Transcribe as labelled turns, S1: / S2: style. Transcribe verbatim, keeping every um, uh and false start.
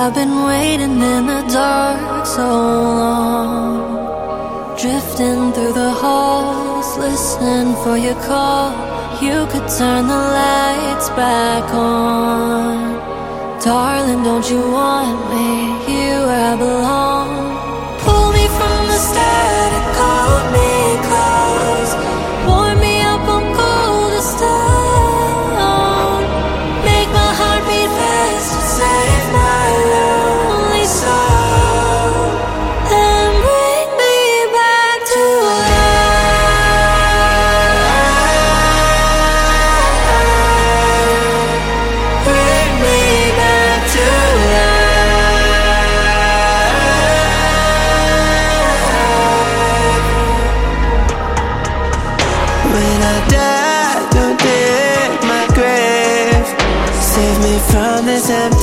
S1: I've been waiting in the dark so long, drifting through the halls, listening for your call. You could turn the lights back on. Darling, don't you want me here where I belong? Pull me from the static, hold me close, warm me up on coldest stone. Make my heart beat fast and save my lonely soul. Then bring me back to life. Bring me back to life.
S2: When I die, don't dig my grave. Save me from this empty